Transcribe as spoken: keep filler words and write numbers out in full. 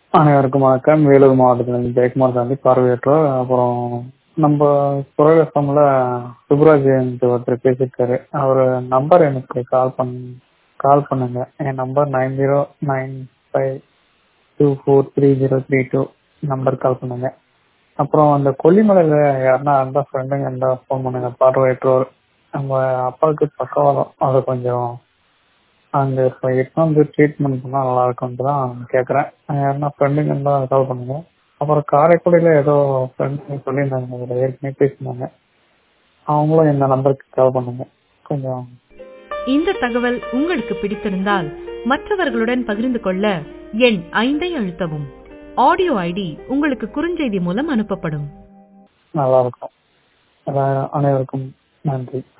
அனைவருக்கும் வணக்கம். வேலூர் மாவட்டத்தில் ஜெயக்குமார் காந்தி பார்வையற்றோர். அப்புறம் நம்ம புரவேசம்ல சுப்ராஜ் ஒருத்தர் பேசியிருக்காரு. அவர் நம்பர் எனக்கு கால் பண் கால் பண்ணுங்க. என் number nine zero nine five two four three zero three two number call பண்ணுங்க. அப்புறம் அந்த கொல்லிமலையில் யாருன்னா இருந்தால் ஃப்ரெண்டுங்க இருந்தால் ஃபோன் பண்ணுங்க. பார்வையற்றோர் நம்ம அப்பாவுக்கு பக்கவாதம், அதை கொஞ்சம் அங்கே இப்போ எட்டு வந்து ட்ரீட்மெண்ட் பண்ணால் நல்லா இருக்கும்ட்டு தான் கேட்குறேன். யாருன்னா ஃப்ரெண்டுங்க இருந்தால் கால் பண்ணுங்க. அப்புறம் காரைக்குடியில் ஏதோ ஃப்ரெண்டுங்க சொல்லியிருந்தாங்க, அதில் ஏற்கனவே பேசினாங்க. அவங்களும் இந்த நம்பருக்கு கால் பண்ணுங்க. கொஞ்சம் இந்த தகவல் உங்களுக்கு பிடித்திருந்தால் மற்றவர்களுடன் பகிர்ந்து கொள்ள எண் ஐந்தை அழுத்தவும். ஆடியோ ஐடி உங்களுக்கு குறுஞ்செய்தி மூலம் அனுப்பப்படும். நல்லா இருக்கும். அனைவருக்கும் நன்றி.